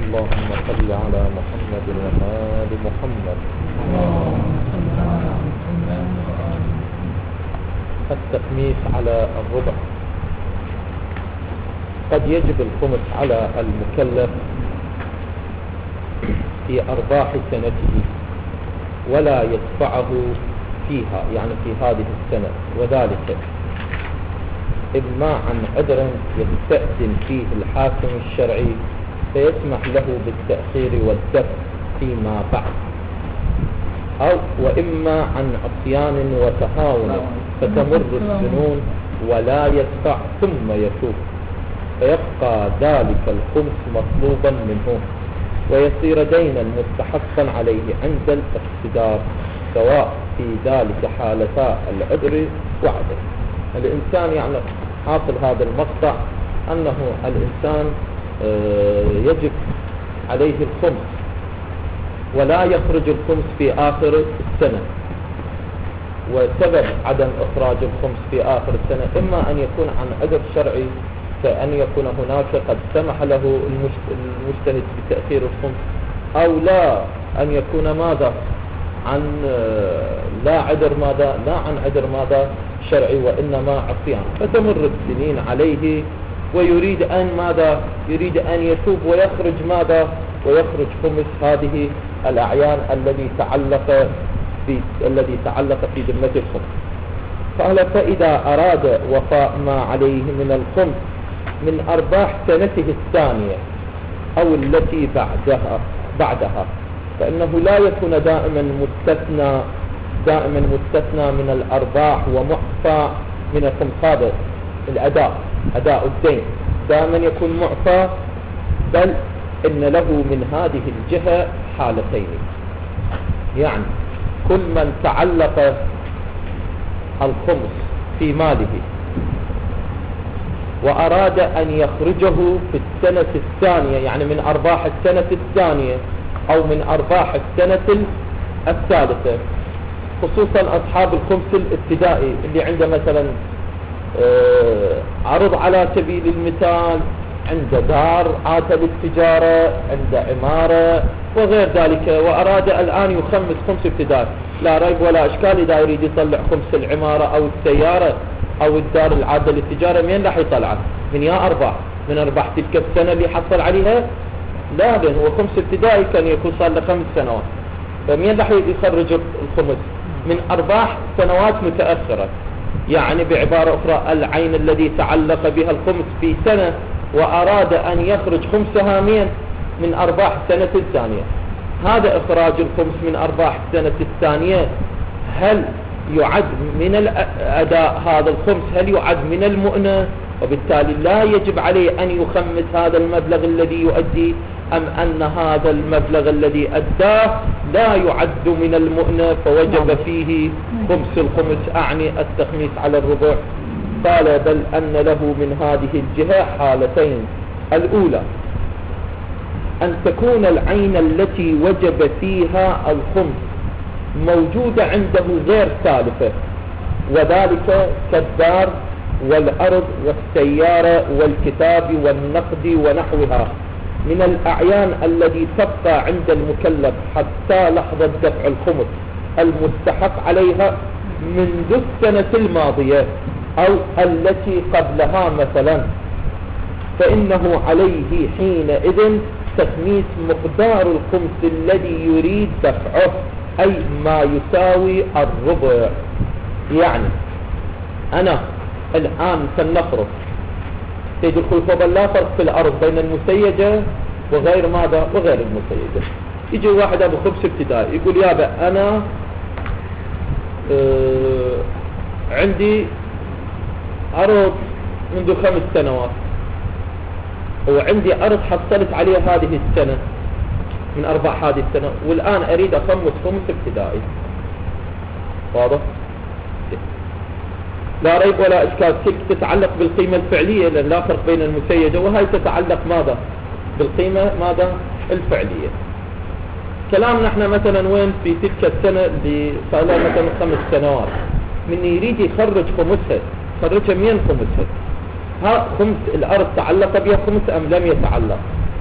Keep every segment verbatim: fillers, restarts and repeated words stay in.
اللهم صل على محمد وآل محمد. التخميس على الربع. قد يجب الخمس على المكلف في أرباح سنته ولا يدفعه فيها، يعني في هذه السنة، وذلك إما عن عذر يستأذن فيه الحاكم الشرعي فيسمح له بالتأخير والدفع فيما بعد، أو وإما عن عصيان وتهاون فتمر السنون ولا يدفع ثم يتوب، فيبقى ذلك الخمس مطلوبا منه ويصير دينا مستحقا عليه عند الاقتدار، سواء في ذلك حالتا العذر وعدم. الإنسان يعني حاصل هذا المقطع أنه الإنسان يجب عليه الخمس ولا يخرج الخمس في آخر السنة، وسبب عدم إخراج الخمس في آخر السنة إما أن يكون عن عذر شرعي، كأن يكون هناك قد سمح له المجتهد بتأخير الخمس، أو لا أن يكون ماذا عن لا عذر ماذا لا عن عذر ماذا شرعي وإنما عصيان، فتمر السنين عليه ويريد أن ماذا يريد أن يتوب ويخرج ماذا ويخرج خمس هذه الأعيان الذي تعلق في الذي تعلق في ذمة الخمس. قال فإذا أراد وفاء ما عليه من الخمس من أرباح سنته الثانية أو التي بعدها بعدها فإنه لا يكون دائما مستثنى دائما مستثنى من الأرباح ومعفى من الخمس، هذا الأداء أداء الدين دائما يكون معفى، بل إن له من هذه الجهة حالتين، يعني كل من تعلق الخمس في ماله وأراد أن يخرجه في السنة الثانية، يعني من أرباح السنة الثانية أو من أرباح السنة الثالثة، خصوصا أصحاب الخمس الابتدائي اللي عنده مثلا عرض على سبيل المثال، عنده دار عاتة للتجارة، عنده عمارة وغير ذلك، وأراد الآن يخمس خمس ابتدائي، لا ريب ولا إشكال إذا يريد يطلع خمس العمارة أو السيارة أو الدار العادة للتجارة، من راح يطلعها؟ من يا أرباح من أرباح تلك السنة اللي حصل عليها؟ لا، لأن هو خمس ابتدائي كان يكون صار له خمس سنوات، فمين راح يخرج الخمس؟ من أرباح سنوات متأخرة، يعني بعبارة أخرى العين الذي تعلق بها الخمس في سنة وأراد أن يخرج خمسها من من أرباح السنة الثانية، هذا إخراج الخمس من أرباح السنة الثانية هل يعد من الأداء؟ هذا الخمس هل يعد من المؤنة؟ وبالتالي لا يجب عليه أن يخمس هذا المبلغ الذي يؤدي، أم أن هذا المبلغ الذي أداه لا يعد من المؤنة فوجب فيه خمس الخمس، أعني التخميس على الربع؟ قال بل أن له من هذه الجهة حالتين، الأولى أن تكون العين التي وجب فيها الخمس موجودة عنده غير سالفة، وذلك كالدار والأرض والسيارة والكتاب والنقد ونحوها من الأعيان التي تبقى عند المكلف حتى لحظة دفع الخمس المستحق عليها منذ السنة الماضية أو التي قبلها مثلا، فإنه عليه حينئذ تخميس مقدار الخمس الذي يريد دفعه، أي ما يساوي الربع. يعني أنا الآن سنفرض سيد الخلفاء لا فرق في الأرض بين المسيجة وغير ماذا وغير المسيجة. يجي واحد أبو خمس ابتدائي يقول يابا أنا آه عندي أرض منذ خمس سنوات وعندي أرض حصلت عليها هذه السنة من أرباح هذه السنة، والآن أريد أخمس خمس ابتدائي، واضح؟ لا ريب ولا إشكال، تلك تتعلق بالقيمة الفعلية لأن لا فرق بين المسيجة، وهي تتعلق ماذا؟ بالقيمة ماذا؟ الفعلية. كلام نحن مثلا وين في تلك السنة اللي صار لها مثلا خمس سنوات، من يريد يخرج خمسها، خرجها مين خمسها؟ ها خمس الأرض تعلق بها خمس أم لم يتعلق؟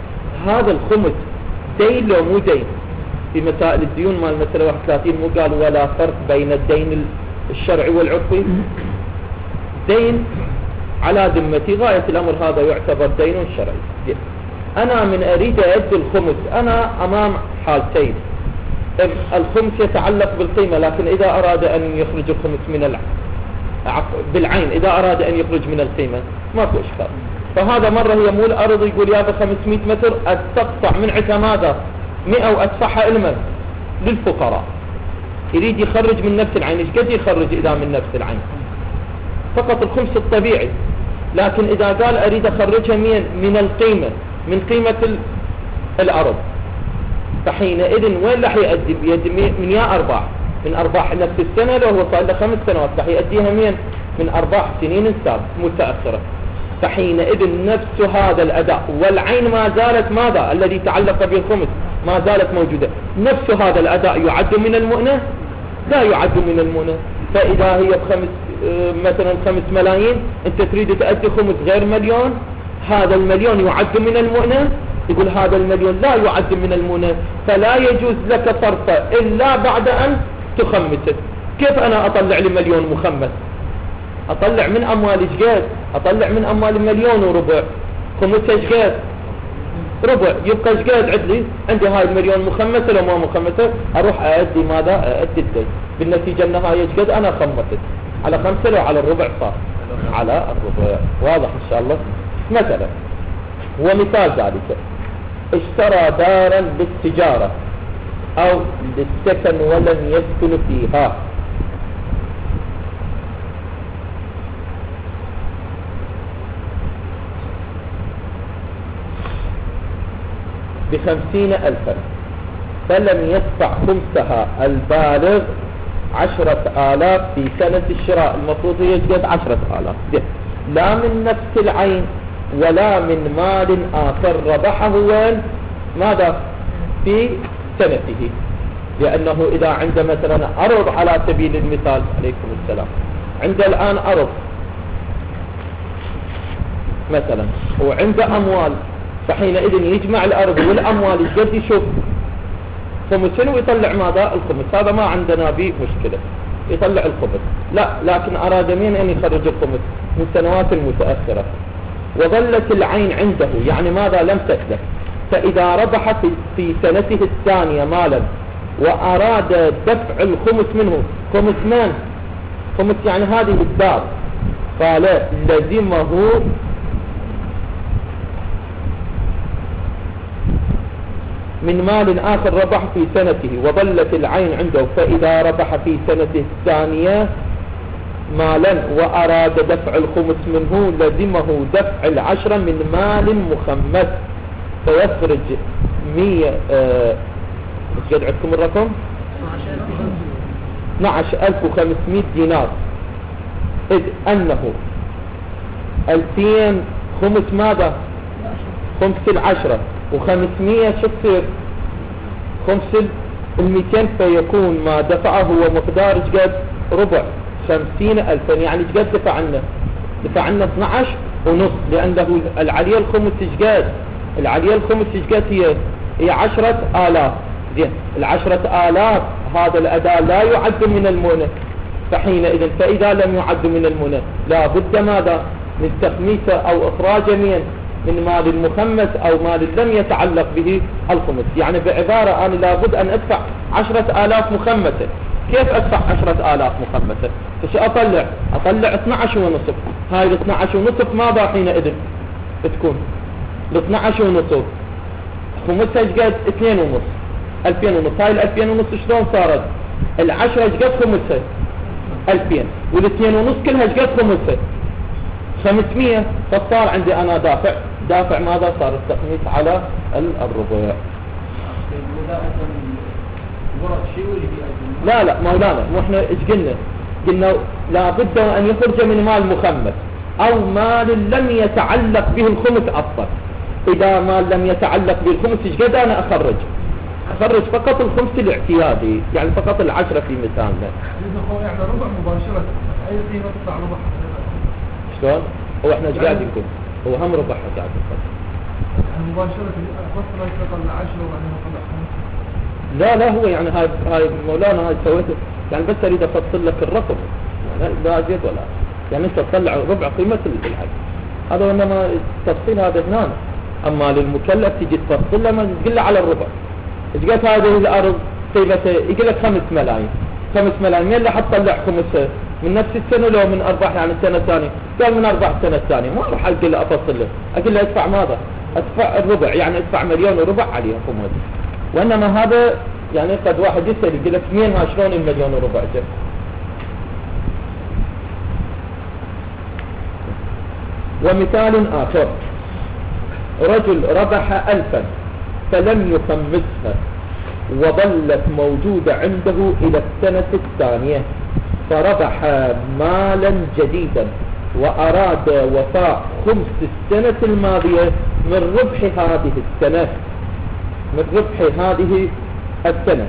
هذا الخمس دين لو مو دين؟ في مسائل الديون مال المسألة واحد وثلاثين مو قال ولا فرق بين الدين الشرعي والعرفي؟ دين على ذمتي، غاية الأمر هذا يعتبر دين شرعي. أنا من أريد أدي الخمس أنا أمام حالتين، الخمس يتعلق بالقيمة، لكن إذا أراد أن يخرج الخمس من الع... بالعين، إذا أراد أن يخرج من القيمة ما في إشكال. فهذا مرة هي مو الأرض يقول يا بخمسمائة متر أستقطع من عتها ماذا مئة وأدفعها إلمن للفقراء، يريد يخرج من نفس العين. إيش قد يخرج إذا من نفس العين؟ فقط الخمس الطبيعي. لكن إذا قال أريد أخرجها من من القيمة، من قيمة الأرض، فحينئذ وين راح يؤدي؟ بيد من يا أرباح، من أرباح نفس السنة، لو هو صار له خمس سنوات راح يؤديها من من أرباح سنين سابقة متأخرة. فحينئذ نفس هذا الأداء والعين ما زالت ماذا الذي تعلق به الخمس ما زالت موجودة، نفس هذا الأداء يعد من المؤنة؟ لا يعد من المؤنة. فإذا هي بخمس مثلا خمس ملايين، أنت تريد تأدي خمس غير مليون، هذا المليون يعد من المؤنة؟ يقول هذا المليون لا يعد من المؤنة، فلا يجوز لك صرفه إلا بعد أن تخمسه. كيف أنا أطلع لي مليون مخمس؟ أطلع من أموال إشقاد؟ أطلع من أموال مليون وربع، خمسة إشقاد ربع، يبقى إشقاد عدلي عندي هاي المليون مخمسة لو ما مخمسة، أروح أأدي ماذا؟ أأدي الدين. بالنتيجة أن هاي إشقاد أنا خمست على خمسة، لو على الربع صار على الربع. واضح إن شاء الله. مثلا ومثال ذلك اشترى دارا بالتجارة أو للسكن ولم يسكن فيها، بخمسين ألفا، فلم يدفع خمسها البالغ عشرة آلاف في سنة الشراء، المفروض يجد عشرة آلاف، لا من نفس العين ولا من مال آخر ربحه وين ماذا في سنته. لأنه إذا عند مثلا أرض على سبيل المثال، عليكم السلام، عند الآن أرض مثلا وعند أموال، فحينئذ يجمع الأرض والأموال قد يشوف خمسين ويطلع ماذا الخمس، هذا ما عندنا به مشكلة، يطلع الخمس. لا، لكن أراد مين أن يخرج الخمس من سنوات متأخرة وظلت العين عنده، يعني ماذا لم تسلف، فإذا ربح في, في سنته الثانية مالا وأراد دفع الخمس منه، خمس من؟ خمس يعني هذه الدار، قال لزمه من مال آخر ربح في سنته وظلت العين عنده، فإذا ربح في سنته الثانية مالا وأراد دفع الخمس منه لزمه دفع العشرة من مال مخمس، فيخرج مية آه مش قد عندكم الرقم؟ اثني عشر ألف وخمسمائة دينار، إذ أنه ألفين خمس ماذا؟ خمس العشرة وخمسمية شكر خمس الميتين، فيكون ما دفعه هو مقدار قد ربع خمسين ألفا، يعني قد دفع عنه؟ دفع عنه اثني عشر ونص، لأنه العليا الخمس قد العليا الخمس قد هي هي عشرة آلاف. زين، العشرة آلاف هذا الأداء لا يعد من المؤنة، فحينئذ فإذا لم يعد من المؤنة لا بد ماذا من تخميسه أو إخراج من من مال المخمس أو مال لم يتعلق به الخمس. يعني بعبارة أنا لابد أن أدفع عشرة آلاف مخمسة. كيف أدفع عشرة آلاف مخمسة؟ فش أطلع؟ أطلع اثني عشر ونصف. هاي الاثني عشر ونصف ماذا حينئذ تكون؟ الاثني عشر ونصف خمسة قد اثنين ونص، ألفين ونص. هاي الألفين ونص شلون صارت؟ العشرة قد خمسة ألفين، والاثنين ونص كلها قد خمسة خمسمية، فصار عندي أنا دافع دافع ماذا؟ صار التخميس على الربع. لا لا مولانا، مو احنا ايش قلنا؟ قلنا لابد أن يخرج من مال مخمس أو مال لم يتعلق به الخمس أصلا. إذا مال لم يتعلق به الخمس ايش قد أنا أخرج؟ أخرج فقط الخمس الاعتيادي، يعني فقط العشرة في مثالنا. يعني ربع مباشرة، أي قيمة تطلع ربع؟ شلون؟ هو احنا ايش قاعد نقول؟ هو هم ربعها قاعد نقول. يعني مباشرة فصل يشتغل عشرة وبعدين طلع خمسة. لا لا هو يعني هاي هاي مولانا هاي سويته يعني بس اريد افصل لك الرقم يعني لا زيد ولا يعني انت تطلع ربع قيمة الحج هذا انما التفصيل هذا هنا. اما للمكلف تجي تفصل له ما تقول له على الربع ايش قد هذه الارض قيمتها يقول لك خمس ملايين خمس ملايين مين اللي حتطلع خمسها من نفس السنة لو من ارباح يعني السنة الثانية قال من ارباح السنة الثانية ما راح اقول له افصل له اقول له ادفع ماذا ادفع الربع يعني ادفع مليون وربع عليها خمس. وانما هذا يعني قد واحد يسأل يقول لك مين ها شلون المليون وربع جاء. ومثال آخر رجل ربح ألفا فلم يخمسها وظلت موجودة عنده إلى السنة الثانية فربح مالا جديدا وأراد وفاء خمس السنة الماضية من ربح هذه السنة من ربح هذه السنة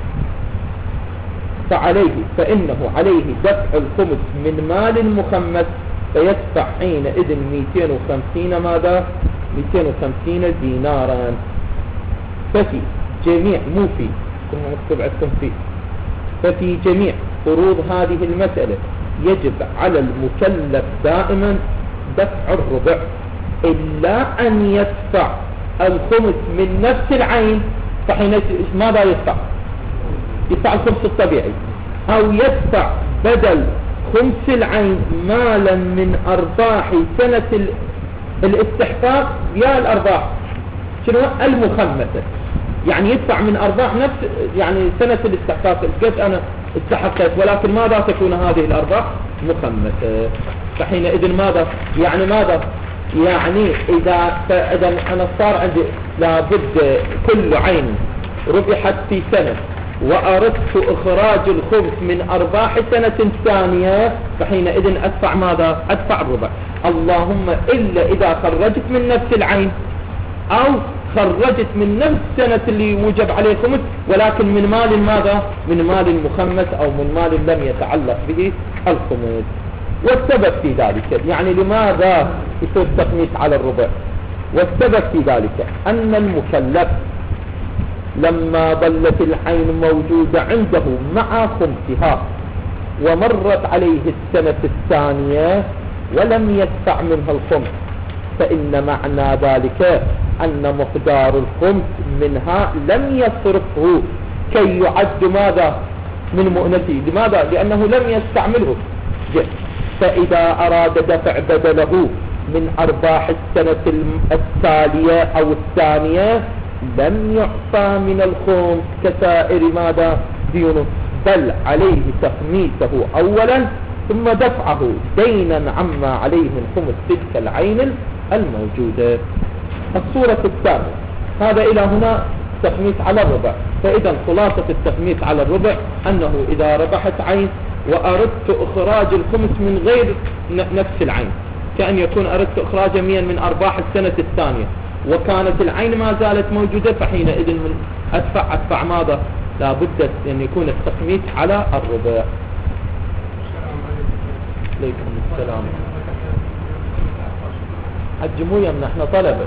فعليه فإنه عليه دفع الخمس من مال مخمس فيدفع حينئذ مئتين وخمسين ماذا مئتين وخمسين دينارا. ففي جميع مو في كما مكتوب عندكم في ففي جميع فروض هذه المسألة يجب على المكلف دائما دفع الربع إلا أن يدفع الخمس من نفس العين فحين ماذا يدفع يدفع الخمس الطبيعي أو يدفع بدل خمس العين مالا من أرباح سنة الاستحقاق يا الأرباح شنو المخمسة يعني يدفع من أرباح نفس يعني سنة الاستحقاق قد أنا استحقت ولكن ماذا تكون هذه الأرباح مخمسة فحينئذ ماذا يعني ماذا يعني إذا إذا أنا صار عندي لابد كل عين ربحت في سنة وأردت إخراج الخمس من أرباح سنة ثانية فحينئذ أدفع ماذا أدفع الربع اللهم إلا إذا خرجت من نفس العين أو خرجت من نفس السنة اللي وجب عليه خمس ولكن من مال ماذا من مال مخمس أو من مال لم يتعلق به الخمس. والسبب في ذلك يعني لماذا يصير تخميس على الربع والسبب في ذلك أن المكلف لما ظلت العين موجودة عنده مع خمسها ومرت عليه السنة الثانية ولم يدفع منها الخمس فإن معنى ذلك أن مقدار الخمس منها لم يصرفه كي يعد ماذا من مؤنته لماذا لأنه لم يستعمله فإذا أراد دفع بدله من أرباح السنة التالية أو الثانية لم يعطى من الخمس كسائر ماذا ديونه بل عليه تخميسه أولا ثم دفعه دينا عما عليه من خمس تلك العين الموجودة. الصورة الثانية هذا إلى هنا تخميس على الربع. فإذا خلاصة التخميس على الربع أنه إذا ربحت عين وأردت إخراج الخمس من غير نفس العين كأن يكون أردت إخراج مئة من أرباح السنة الثانية وكانت العين ما زالت موجودة فحينئذ من أدفع أدفع ماذا لابد أن يكون التخميس على الربع. عليكم السلام. حج مو يمنا احنا طلبة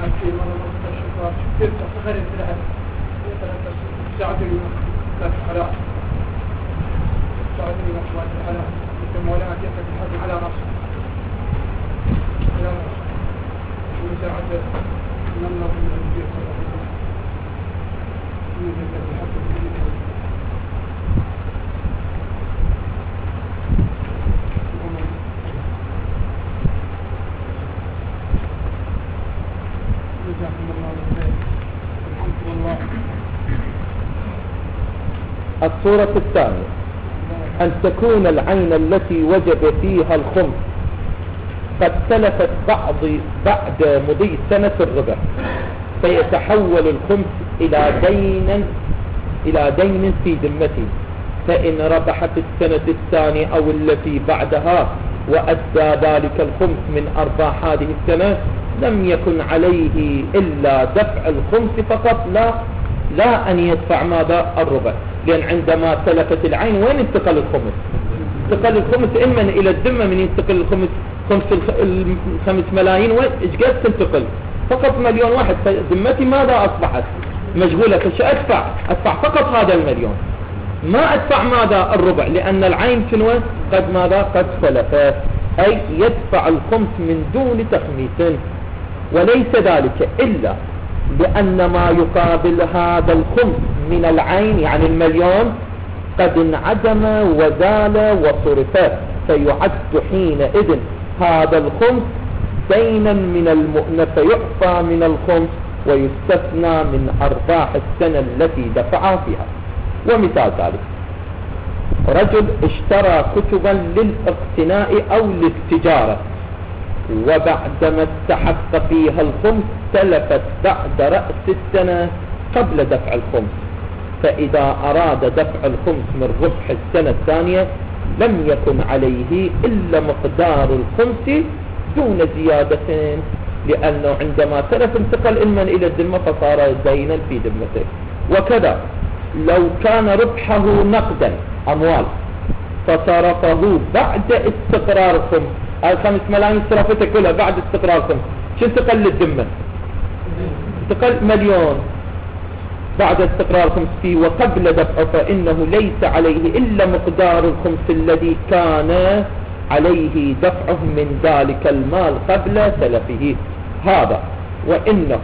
الصورة الثانية أن تكون العين التي وجب فيها الخمس قد تلفت بعض بعد مضي سنة الربع فيتحول الخمس إلى دين إلى دين في ذمته فإن ربح في السنة الثانية أو التي بعدها وأدى ذلك الخمس من أرباح هذه السنة لم يكن عليه إلا دفع الخمس فقط لا لا أن يدفع ماذا الربع لأن عندما تلفت العين وين انتقل الخمس انتقل الخمس إما إلى الذمة من ينتقل الخمس خمس الخمس ملايين وين إيش قد تنتقل فقط مليون واحد، فذمتي ماذا أصبحت؟ مشغولة. فش أدفع؟ أدفع فقط هذا المليون، ما أدفع ماذا؟ الربع، لأن العين شنو؟ قد ماذا؟ قد سلفت، أي يدفع الخمس من دون تخميس. وليس ذلك إلا لأن ما يقابل هذا الخمس من العين يعني المليون قد انعدم وزال وصرف، فيعد حينئذ هذا الخمس دينا من المؤنة، فيعفى من الخمس ويستثنى من أرباح السنة التي دفعها فيها. ومثال ذلك رجل اشترى كتبا للاقتناء أو للتجارة، وبعدما استحق فيها الخمس تلفت بعد رأس السنة قبل دفع الخمس، فإذا أراد دفع الخمس من ربح السنة الثانية لم يكن عليه إلا مقدار الخمس دون زيادة، لأنه عندما تلف انتقل إما إلى الذمة فصار دينا في ذمته. وكذا لو كان ربحه نقدا أموال فصرفه بعد استقرار الخمس، الخمس ملايين صرفته كلها بعد استقرار الخمس، شو انتقل للذمة؟ انتقل مليون بعد استقرار الخمس فيه وقبل دفعه، فإنه ليس عليه إلا مقدار الخمس الذي كان عليه دفعه من ذلك المال قبل تلفه. هذا وإنه،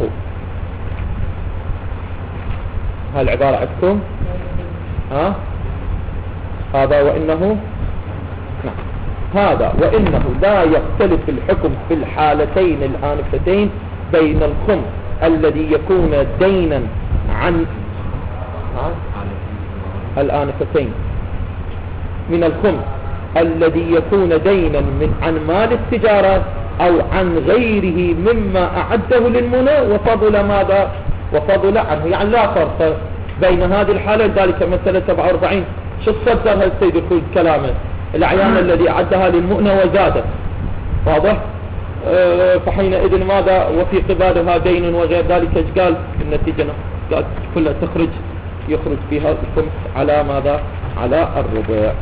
هالعبارة عندكم ها؟ هذا وإنه، نعم، هذا وإنه لا يختلف الحكم في الحالتين الآنفتين بين الخمس الذي يكون دينا عن ها؟ الآنفتين من الخمس الذي يكون دينا من عن مال التجارة أو عن غيره مما أعده للمنى وفضل ماذا؟ وفضل عنه، يعني لا فرق بين هذه الحالة. ذلك مسألة سبعة وأربعين شو صدرها السيد الخلود كلامه؟ الأعيان الذي أعدها للمؤنة وزادت، واضح؟ أه فحينئذ ماذا؟ وفي قبالها دين وغير ذلك، ايش قال النتيجة؟ قال كلها تخرج، يخرج فيها الخمس على ماذا؟ على الربع.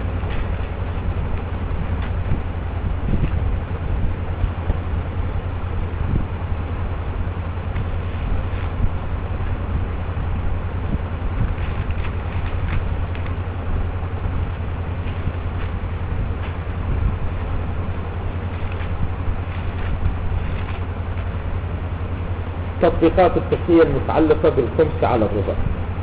تطبيقات الفقهية المتعلقة بالخمس على الربع.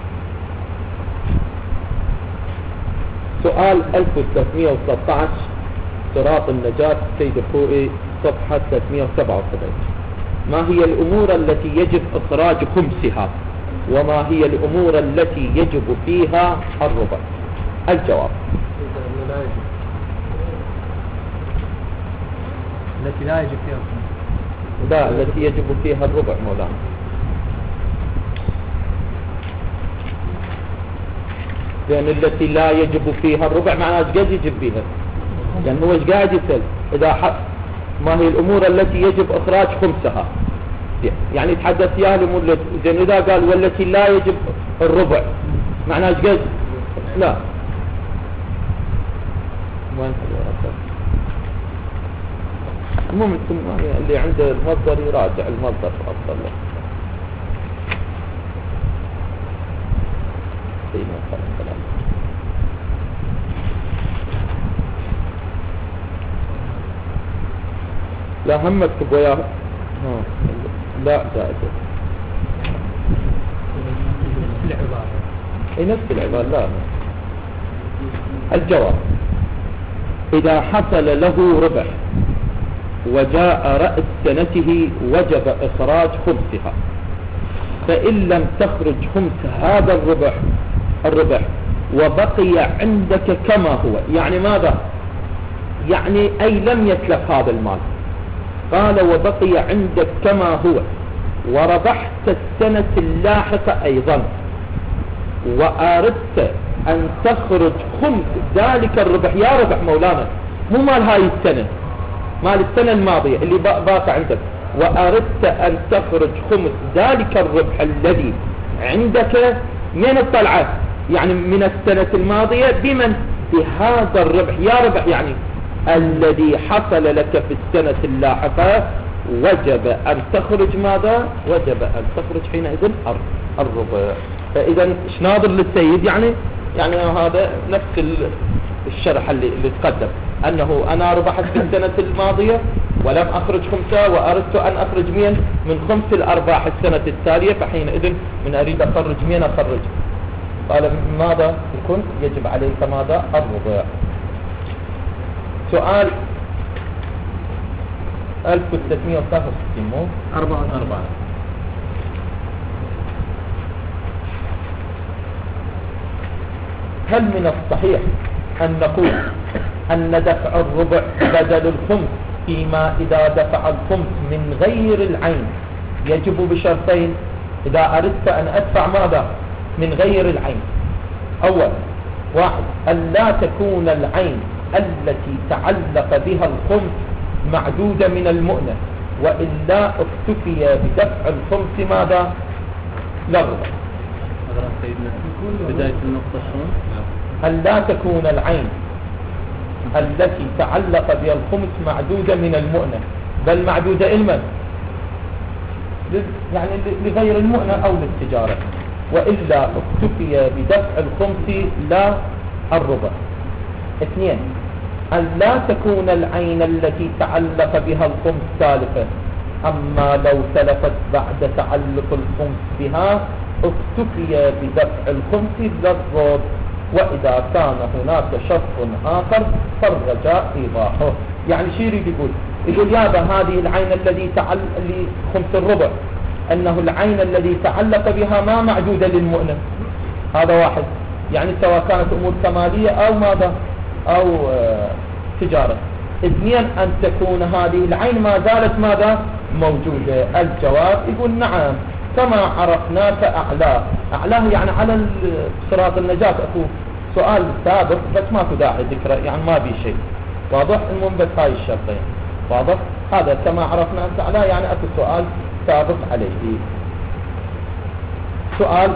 سؤال ألف وثلاثمئة وثلاثة عشر صراط النجاة السيد الخوئي صفحة ثلاثمئة وسبعة وسبعين. ما هي الأمور التي يجب إخراج خمسها وما هي الأمور التي يجب فيها الربع؟ الجواب التي لا يجب فيها الخمس، لا، التي يجب فيها الربع مولانا. لأن التي لا يجب فيها الربع معناها ايش قاعد يجب فيها؟ لأن هو ايش قاعد يسأل؟ إذا حق ما هي الأمور التي يجب إخراج خمسها، يعني يتحدث يا الأمور زين. إذا قال والتي لا يجب الربع معناها ايش قاعد؟ لا، وين المهم اللي عنده المصدر يراجع المصدر أفضل له. لا هم اكتب وياه. لا زائدة اي نفس العبارة. لا، الجواب إذا حصل له ربح وجاء رأس سنته وجب إخراج خمسها، فإن لم تخرج خمس هذا الربح الربح وبقي عندك كما هو، يعني ماذا؟ يعني أي لم يتلف هذا المال. قال وبقي عندك كما هو وربحت السنة اللاحقة أيضا وأردت أن تخرج خمس ذلك الربح، يا ربح مولانا مو مال هاي السنة، مال السنة الماضية اللي باقى عندك، وأردت أن تخرج خمس ذلك الربح الذي عندك من الطلعة، يعني من السنة الماضية، بمن؟ بهذا الربح، يا ربح يعني الذي حصل لك في السنة اللاحقة وجب أن تخرج ماذا؟ وجب أن تخرج حينئذ الربع. فإذا ايش ناظر للسيد؟ يعني يعني هذا نفس الشرح اللي, اللي تقدم، أنه أنا ربحت في السنة الماضية ولم أخرج خمسة، وأردت أن أخرج مين من خمس الأرباح السنة التالية، فحينئذ من أريد أخرج مين أخرج. قال ماذا يكون؟ يجب عليك ماذا؟ الربع. سؤال ألف وثلاثمائة وثلاثة وستين مو أربعة أربعة. هل من الصحيح أن نقول أن دفع الربع بدل الخمس فيما إذا دفع الخمس من غير العين يجب بشرطين؟ إذا أردت أن أدفع ماذا من غير العين، أول واحد أن لا تكون العين التي تعلق بها الخمس معدودة من المؤنة، وإلا اكتفي بدفع الخمس ماذا؟ للربع. بداية النقطة شلون؟ أن لا تكون العين التي تعلق بها الخمس معدودة من المؤنة، بل معدودة إلما يعني لغير المؤنة أو للتجارة، وإلا اكتفي بدفع الخمس لا الربع. اثنين أن لا تكون العين التي تعلق بها الخمس سالفة، أما لو تلفت بعد تعلق الخمس بها اكتفي بدفع الخمس للربع، وإذا كان هناك شرط آخر فالرجاء إيضاحه. يعني شو يريد يقول؟ يقول يابا هذه العين الذي تعلق لخمس الربع، أنه العين الذي تعلق بها ما معدودة للمؤنة، هذا واحد، يعني سواء كانت أمور كمالية أو ماذا أو آه تجارة. اثنين أن تكون هذه العين ما زالت ماذا موجودة. الجواب يقول نعم كما عرفناك أعلاه. أعلاه يعني على صراط النجاة. أكو سؤال سابق بس ما داعي ذكره، يعني ما بي شيء واضح. المهم بس هاي الشرطين واضح. هذا كما عرفناك أعلاه يعني أكو سؤال سابق عليه. سؤال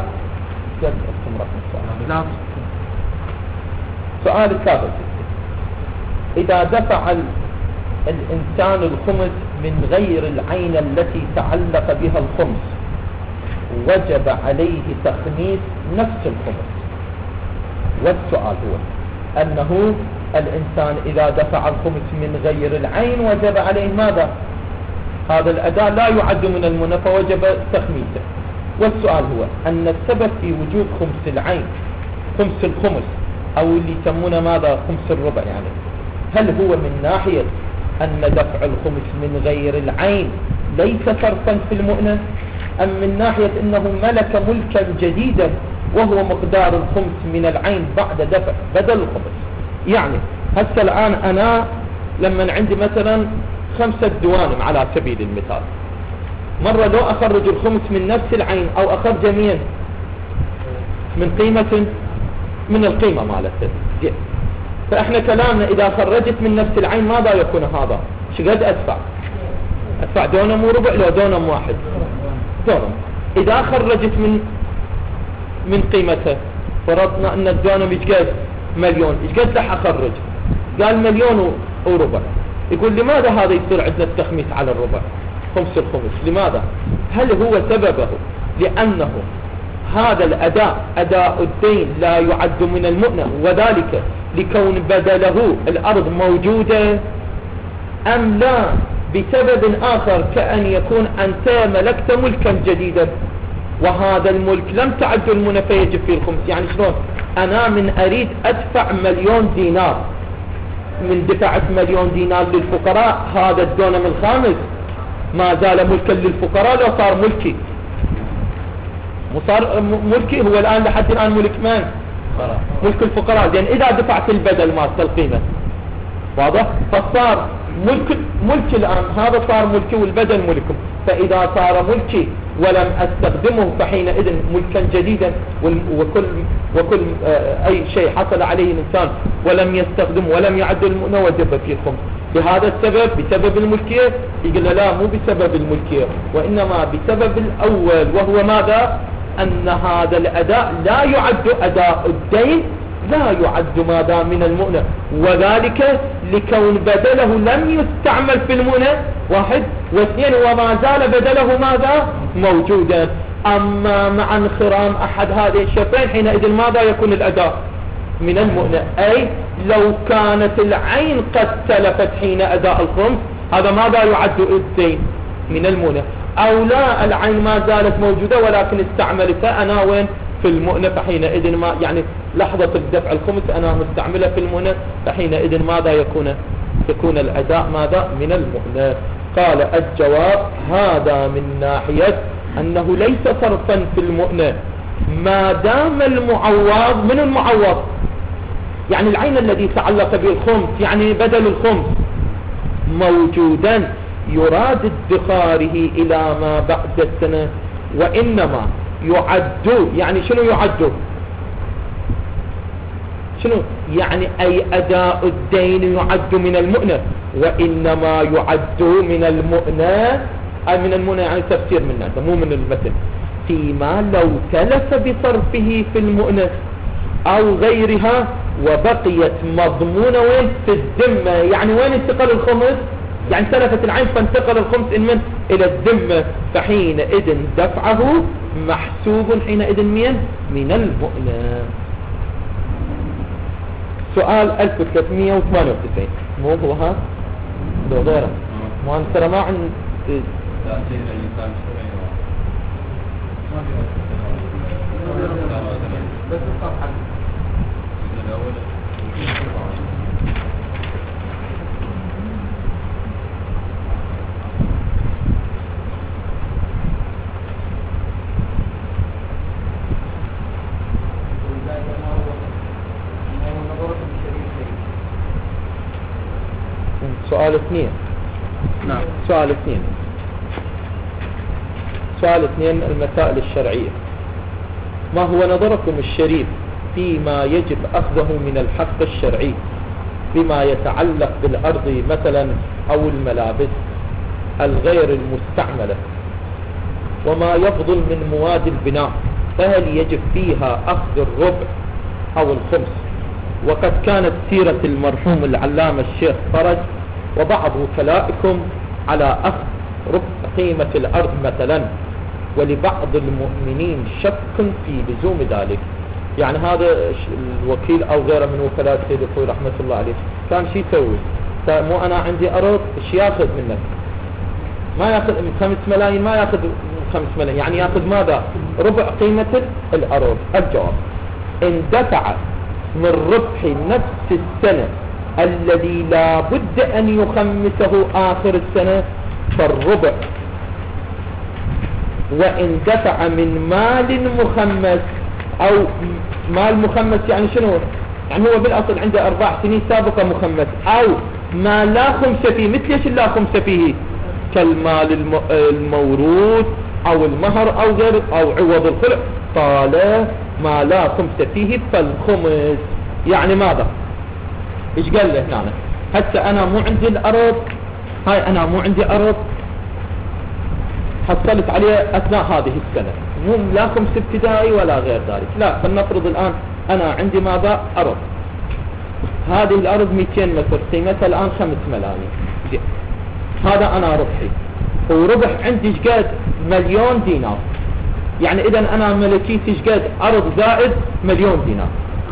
سؤال السابق إذا دفع الإنسان الخمس من غير العين التي تعلق بها الخمس وجب عليه تخميس نفس الخمس. والسؤال هو أنه الإنسان إذا دفع الخمس من غير العين وجب عليه ماذا؟ هذا الأداء لا يعد من المنى فوجب تخميسه. والسؤال هو أن السبب في وجود خمس العين خمس الخمس أو اللي يسمونه ماذا خمس الربع، يعني هل هو من ناحية أن دفع الخمس من غير العين ليس فرقا في المؤنة، أم من ناحية أنه ملك ملكا جديدا وهو مقدار الخمس من العين بعد دفع بدل الخمس؟ يعني هسه الآن أنا لما عندي مثلا خمسة دوانم على سبيل المثال، مرة لو أخرج الخمس من نفس العين أو أخرج مين من قيمة من القيمة مالته، فإحنا كلامنا إذا خرجت من نفس العين ماذا يكون هذا؟ شقد أدفع؟ أدفع دونم وربع لو دونم واحد دونم. إذا خرجت من من قيمته فرضنا أن الدونم يشقد مليون، يشقد لح أخرج؟ قال مليون وربع. يقول لماذا هذا يصير عندنا التخميس على الربع خمس الخمس؟ لماذا؟ هل هو سببه لأنه هذا الأداء أداء الدين لا يعد من المؤنة وذلك لكون بدله الأرض موجودة، أم لا بسبب آخر كأن يكون أنت ملكت ملكا جديدا وهذا الملك لم تعد المنى فيجب فيه الخمس؟ يعني شلون أنا من أريد أدفع مليون دينار، من دفعت مليون دينار للفقراء، هذا الدونم الخامس ما زال ملكا للفقراء لو صار ملكي؟ صار ملكي هو الآن لحد الآن ملك من؟ ملك الفقراء. لأن إذا دفعت البدل ما القيمة واضح، فصار ملك ملك الآن هذا صار ملكي والبدل ملكم. فإذا صار ملكي ولم أستخدمه فحينئذ ملكا جديدا، وكل وكل أي شيء حصل عليه الإنسان ولم يستخدم ولم يعد المؤنة وجب فيه الخمس. بهذا السبب بسبب الملكية يقول لا مو بسبب الملكية وإنما بسبب الأول، وهو ماذا؟ أن هذا الأداء لا يعد أداء الدين لا يعد ما دام من المؤنة، وذلك لكون بدله لم يستعمل في المؤنة واحد، واثنين وما زال بدله ماذا موجودا. أما مع انخرام أحد هذه الشرطين حينئذ ماذا يكون الأداء من المؤنة؟ أي لو كانت العين قد تلفت حين أداء الخمس هذا ماذا يعد الدين من المؤنة، أو لا العين ما زالت موجودة ولكن استعملتها أنا وين في المؤنة، فحينئذ ما يعني لحظة الدفع الخمس أنا مستعملة في المؤنة، فحينئذ ماذا يكون يكون الأداء ماذا من المؤنة. قال الجواب هذا من ناحية أنه ليس صرفا في المؤنة ما دام المعوض من المعوض، يعني العين الذي تعلق بالخمس يعني بدل الخمس موجودا يراد ادخاره إلى ما بعد السنة، وإنما يعد يعني شنو يعد شنو يعني أي أداء الدين يعد من المؤنة، وإنما يعد من المؤنة أي من المؤنة يعني تفسير منه مو من المتن، فيما لو تلف بصرفه في المؤنة أو غيرها وبقيت مضمونة وين في الذمة، يعني وين انتقل الخمس يعني تلفت العين فانتقل الخمس إن من إلى الذمة، فحينئذ دفعه محسوب حينئذ من من المؤنة. سؤال ألف وثلاثمئة وثمانية وتسعين مو هو ها لو غيره مو أنت ترى ما عن سؤال اثنين. نعم سؤال اثنين سؤال اثنين المسائل الشرعية. ما هو نظركم الشريف فيما يجب أخذه من الحق الشرعي بما يتعلق بالأرض مثلا أو الملابس الغير المستعملة وما يفضل من مواد البناء، فهل يجب فيها أخذ الربع أو الخمس؟ وقد كانت سيرة المرحوم العلامة الشيخ فرج وبعض وكلائكم على أخذ ربع قيمة الأرض مثلا، ولبعض المؤمنين شك في لزوم ذلك. يعني هذا الوكيل أو غيره من وكلاء سيد الخوي رحمة الله عليه كان شي يسوي، مو أنا عندي أرض ايش ياخذ منك؟ ما ياخذ من خمس ملايين، ما ياخذ خمس ملايين، يعني ياخذ ماذا؟ ربع قيمة الأرض. الجواب إن دفع من ربح نفس السنة الذي لا بد أن يخمسه آخر السنة فالربع، وإن دفع من مال مخمس أو مال مخمس يعني شنو؟ يعني هو بالأصل عنده أربع سنين سابقة مخمس أو ما لا خمس فيه، مثل ايش لا خمس فيه؟ كالمال الموروث أو المهر أو غير أو عوض الخلع، قال ما لا خمس فيه فالخمس. يعني ماذا؟ ايش قال له هنا؟ حتى انا مو عندي الارض هاي، انا مو عندي ارض حصلت عليه اثناء هذه السنة، مو لا خمس ابتدائي ولا غير ذلك، لا فلنفرض الان انا عندي ماذا؟ ارض، هذه الارض مئتين متر قيمتها الان خمس ملايين، هذا انا ربحي، وربح عندي ايش قد؟ مليون دينار. يعني اذا انا ملكيتي ايش قد؟ ارض زائد مليون دينار.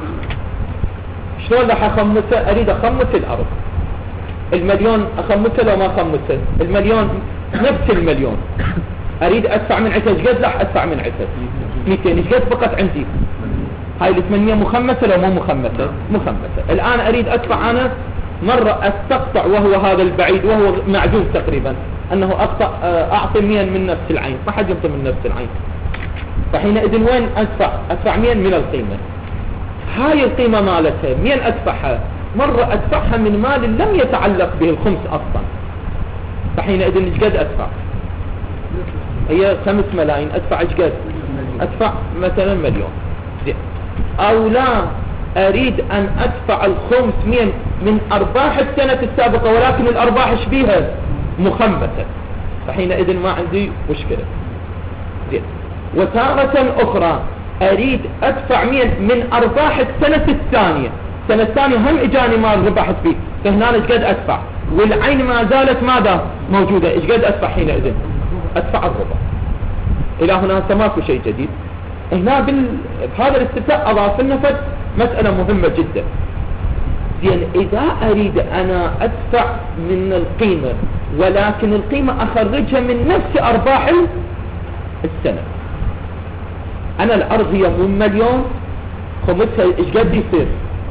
شلون راح اخمسه؟ اريد اخمس الارض، المليون اخمسه لو ما خمسه؟ المليون نفس المليون اريد ادفع من عتها ايش قد؟ راح ادفع من عتها مئتين. ايش قد فقط عندي؟ هاي الثمانية مخمسه لو مو مخمسه؟ مخمسه. الان اريد ادفع انا مرة استقطع وهو هذا البعيد وهو معجوز تقريبا انه اقطع اعطي مين من نفس العين، ما حد يعطي من نفس العين، فحينئذ وين ادفع؟ ادفع مين من القيمة، هاي القيمة مالتها مين ادفعها؟ مرة ادفعها من مال لم يتعلق به الخمس اصلا، فحينئذ ايش قد ادفع؟ هي خمس ملايين، ادفع ايش قد؟ ادفع مثلا مليون. او لا اريد ان ادفع الخمس من من ارباح السنة السابقة ولكن الارباح ايش بيها؟ مخمسة، فحينئذ ما عندي مشكلة. زين. وتارة اخرى اريد ادفع مية من ارباح السنة الثانية. السنة الثانية هم اجاني مال ربحت فيه، فهنا ايش قد ادفع، والعين ما زالت ماذا موجودة، ايش قد ادفع حينئذ؟ ادفع الربع. الى هنا ماكو شيء جديد. هنا بال... بهذا الاستثناء اضاف لنا مسألة مهمة جدا. زين اذا اريد انا ادفع من القيمة ولكن القيمة اخرجها من نفس ارباح السنة، انا الارض هي من مليون، خمسها ايش قد يصير؟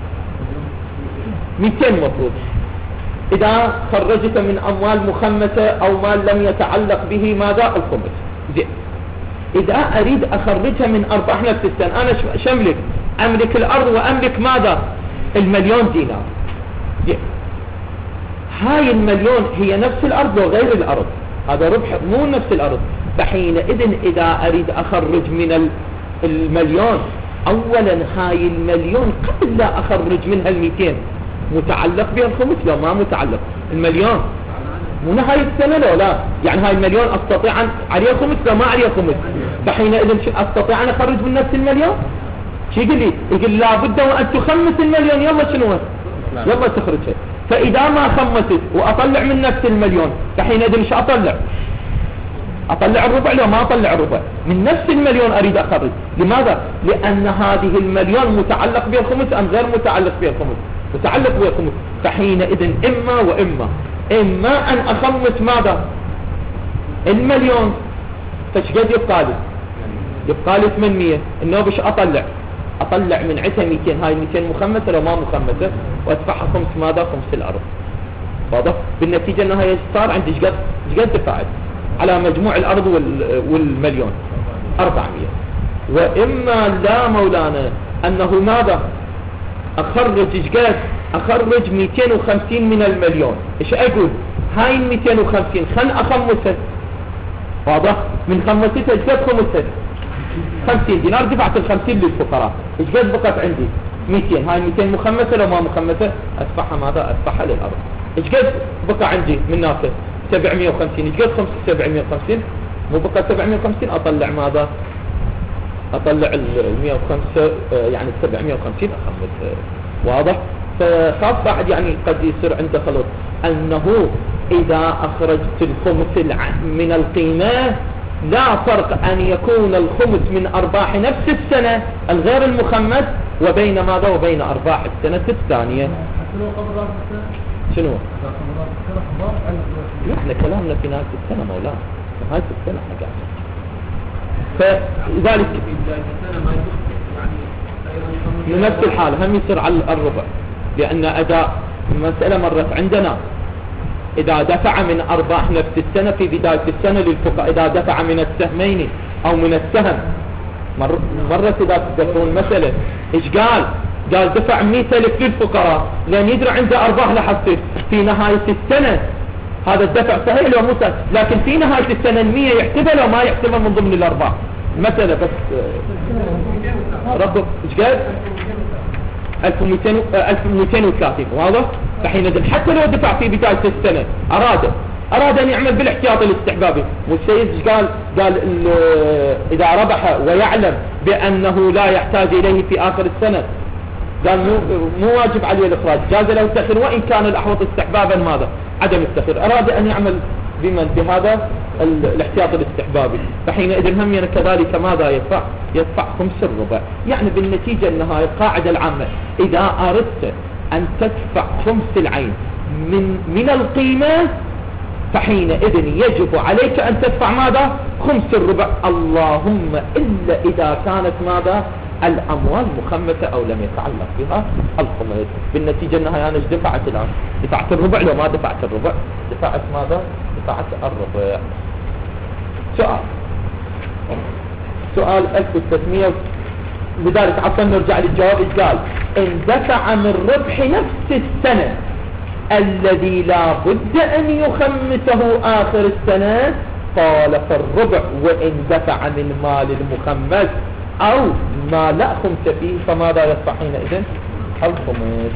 مئتين مفروض. اذا خرجت من اموال مخمسة او مال لم يتعلق به ماذا؟ الخمس. زين اذا اريد اخرجها من ارباح نفس السنة، انا شملك املك الارض واملك ماذا؟ المليون دينار. زين هاي المليون هي نفس الارض وغير الارض، هذا ربح مو نفس الارض. فحينئذ اذا اريد اخرج من المليون، اولا هاي المليون قبل لا اخرج منها المئتين متعلق بها الخمس لو ما متعلق المليون مو هاي السنة لو لا، يعني هاي المليون استطيع ان عليها خمس لو ما عليها خمس، فحينئذ استطيع ان اخرج من نفس المليون. شو يقول لي؟ يقول لابد وان تخمس المليون، يلا شنو يلا تخرجها. فاذا ما خمست واطلع من نفس المليون، فحينئذ ايش اطلع؟ اطلع الربع لو ما اطلع الربع من نفس المليون اريد اخرج. لماذا؟ لان هذه المليون متعلق بها الخمس ام غير متعلق بها الخمس؟ متعلق بها الخمس. فحينئذ اما واما اما ان اخمس ماذا؟ المليون، فايش قد يبقى لي؟ يبقى لي ثمانمية. انه بش اطلع؟ اطلع من عتها مئتين، هاي مئتين مخمسة لو ما مخمسة، وادفعها خمس ماذا؟ خمس الارض. واضح؟ بالنتيجة انه هي صار عندي ايش قد؟ ايش قد دفعت على مجموع الارض والمليون؟ اربعمية. واما لا مولانا انه ماذا؟ اخرج ايش قد؟ اخرج مئتين وخمسين من المليون. ايش اقول؟ هاي مئتين وخمسين خل اخمسها. واضح؟ من خمستها ايش قد خمسها؟ خمسين دينار، دفعت الخمسين للفقراء، ايش قد بقت عندي؟ مئتين. هاي مئتين مخمسة لو ما مخمسة ادفعها ماذا؟ ادفعها للارض. ايش قد بقى عندي من ناقص؟ سبعمية وخمسين. ايش قد خمسة؟ سبعمية وخمسين. مو بقى سبعمية وخمسين، اطلع ماذا؟ اطلع ال مئة وخمسة يعني سبعمية وخمسين اخمس. واضح؟ فخاص بعد يعني قد يصير عنده خلط انه اذا اخرجت الخمس من القيمة لا فرق ان يكون الخمس من ارباح نفس السنة الغير المخمس وبين ماذا؟ وبين ارباح السنة الثانية. شنو؟ احنا كلامنا في نهاية السنة مولانا، نهاية السنة احنا قاعدين. فلذلك من نفس الحالة هم يصير على الربع، لأن أداء مسألة مرت عندنا إذا دفع من أرباح نفس السنة في بداية السنة للفقراء، إذا دفع من السهمين أو من السهم مر مرت إذا تذكرون مسألة إيش قال؟ قال دفع مئة ألف للفقراء لأن يدري عنده أرباح لحصير في نهاية السنة. هذا الدفع صحيح لو مو صحيح، لكن في نهاية السنة المية يحسبها لو ما يحسبها من ضمن الأرباح. مثلا بس ربط إيش قال؟ ألف ومئتين وثلاثين. واضح؟ فحينئذ حتى لو دفع في بداية السنة أراد أراد أن يعمل بالاحتياط الاستحبابي، والسيد قال قال إذا ربح ويعلم بأنه لا يحتاج إليه في آخر السنة قال مو مو واجب عليه الإخراج، جاز له التأخير وإن كان الأحوط استحبابا ماذا؟ عدم التأخير. أراد أن يعمل بمن بهذا الاحتياط الاستحبابي، فحينئذ هم كذلك ماذا يدفع؟ يدفع خمس الربع. يعني بالنتيجة النهاية القاعدة العامة إذا أردت أن تدفع خمس العين من من القيمة فحينئذ يجب عليك أن تدفع ماذا؟ خمس الربع، اللهم إلا إذا كانت ماذا؟ الأموال مخمسة أو لم يتعلق بها الخمس. بالنتيجة أنها أنا دفعت الآن؟ دفعت الربع لو ما دفعت الربع؟ دفعت ماذا؟ دفعت الربع. سؤال سؤال ألف وثلاثمئة. لذلك عفوا نرجع للجواب. إيش قال؟ إن دفع من ربح نفس السنة الذي لا بد أن يخمسه آخر السنة قال فالربع، وإن دفع من مال المخمس أو ما لا خمس فيه فماذا يدفع حينئذ؟ الخمس.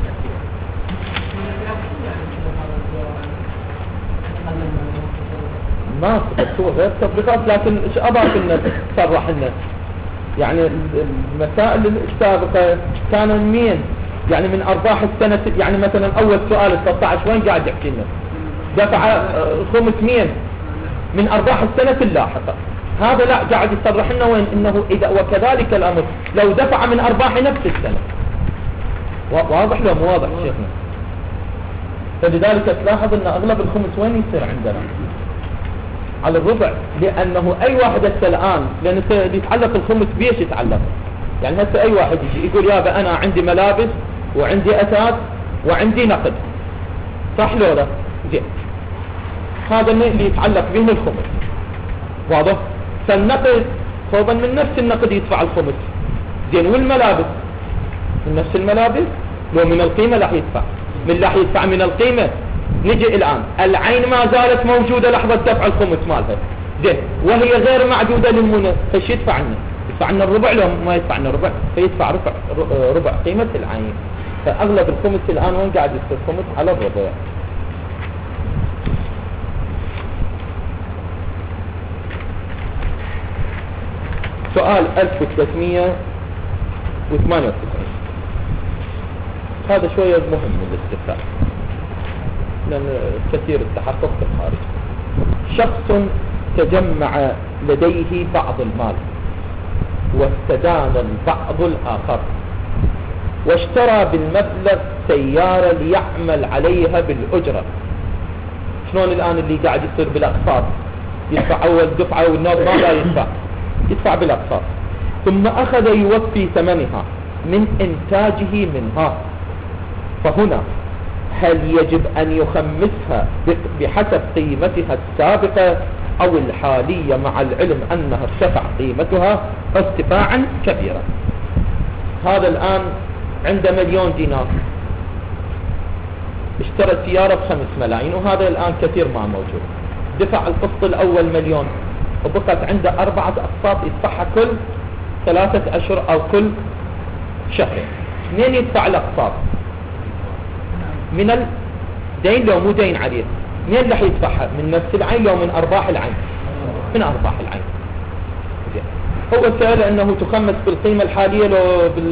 ما هو غير تطبيقات، لكن ايش أضاف لنا صرح لنا يعني المسائل السابقة كان مين يعني من أرباح السنة، يعني مثلا أول سؤال ثلاثة عشر وين قاعد يحكي لنا دفع خمس مين من أرباح السنة اللاحقة. هذا لا قاعد يصرح لنا وين إنه إذا وكذلك الأمر لو دفع من أرباح نفس السنة. واضح لو مو واضح شيخنا؟ فلذلك تلاحظ أن أغلب الخمس وين يصير عندنا على الربع، لأنه أي واحد هسه الآن لأن يتعلق الخمس بيش يتعلق، يعني هسه أي واحد يجي يقول يابا أنا عندي ملابس وعندي أثاث وعندي نقد، صح لو لا؟ زين، هذا اللي يتعلق به الخمس، واضح؟ فالنقد خوضا من نفس النقد يدفع الخمس، زين، والملابس من نفس الملابس لو من القيمة راح يدفع، من راح يدفع من القيمة. نجي الآن العين ما زالت موجودة لحظة دفع الخمس مالها، زين، وهي غير معدودة للمنى، فايش يدفع لنا؟ يدفع لنا الربع لو ما يدفع لنا الربع فيدفع ربع ربع قيمة العين. فأغلب الخمس الآن وين قاعد يصير خمس على الربع. سؤال ألف وثلاثمية وثمانية وتسعين، هذا شوية مهم للاستفسار لأن كثير التحقق في الخارج. شخص تجمع لديه بعض المال واستدان البعض الآخر واشترى بالمبلغ سيارة ليعمل عليها بالأجرة. شلون الآن اللي قاعد يصير بالأقساط؟ يدفع أول دفعة والنوب ما لا يدفع، يدفع بالأقساط، ثم أخذ يوفي ثمنها من إنتاجه منها. فهنا هل يجب أن يخمسها بحسب قيمتها السابقة أو الحالية مع العلم أنها ارتفع قيمتها ارتفاعا كبيرا؟ هذا الآن عنده مليون دينار، اشترى سيارة بخمس ملايين، وهذا الآن كثير ما موجود. دفع القسط الأول مليون وبقت عنده أربعة أقساط يدفعها كل ثلاثة أشهر أو كل شهرين. منين يدفع الأقساط؟ من الدين لو مو دين عليه، منين راح يدفعها؟ من نفس العين لو من أرباح العين؟ من أرباح العين. هو سأل أنه تخمس بالقيمة الحالية لو